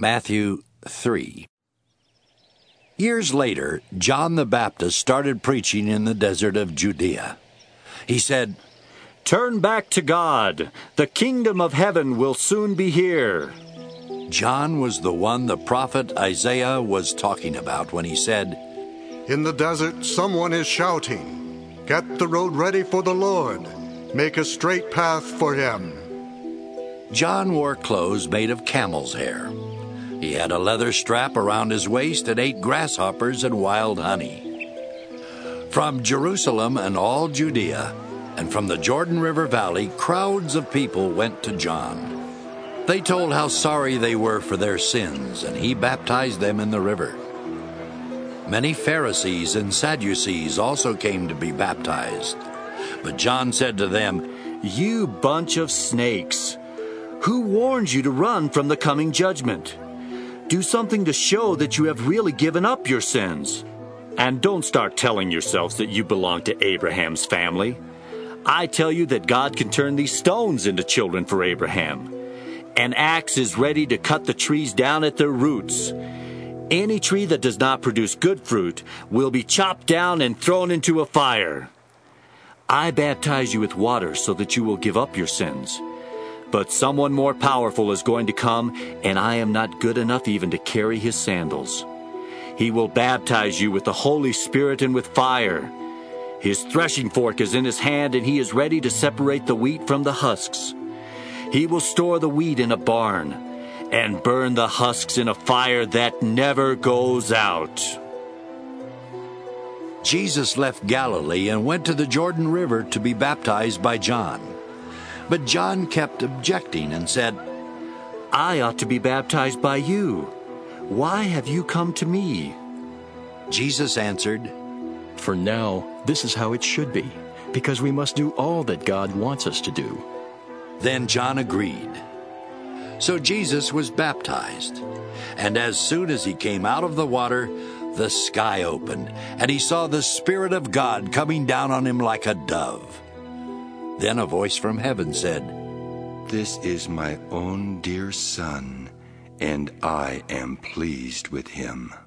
Matthew 3. Years later, John the Baptist started preaching in the desert of Judea. He said, "Turn back to God. The kingdom of heaven will soon be here." John was the one the prophet Isaiah was talking about when he said, "In the desert someone is shouting, 'Get the road ready for the Lord. Make a straight path for him.'" John wore clothes made of camel's hair. He had a leather strap around his waist and ate grasshoppers and wild honey. From Jerusalem and all Judea, and from the Jordan River Valley, crowds of people went to John. They told how sorry they were for their sins, and he baptized them in the river. Many Pharisees and Sadducees also came to be baptized. But John said to them, "You bunch of snakes! Who warned you to run from the coming judgment? Do something to show that you have really given up your sins. And don't start telling yourselves that you belong to Abraham's family. I tell you that God can turn these stones into children for Abraham. An axe is ready to cut the trees down at their roots. Any tree that does not produce good fruit will be chopped down and thrown into a fire. I baptize you with water so that you will give up your sins. But someone more powerful is going to come, and I am not good enough even to carry his sandals. He will baptize you with the Holy Spirit and with fire. His threshing fork is in his hand, and he is ready to separate the wheat from the husks. He will store the wheat in a barn and burn the husks in a fire that never goes out." Jesus left Galilee and went to the Jordan River to be baptized by John. But John kept objecting and said, "I ought to be baptized by you. Why have you come to me?" Jesus answered, "For now, this is how it should be, because we must do all that God wants us to do." Then John agreed. So Jesus was baptized, and as soon as he came out of the water, the sky opened, and he saw the Spirit of God coming down on him like a dove. Then a voice from heaven said, "This is my own dear Son, and I am pleased with him."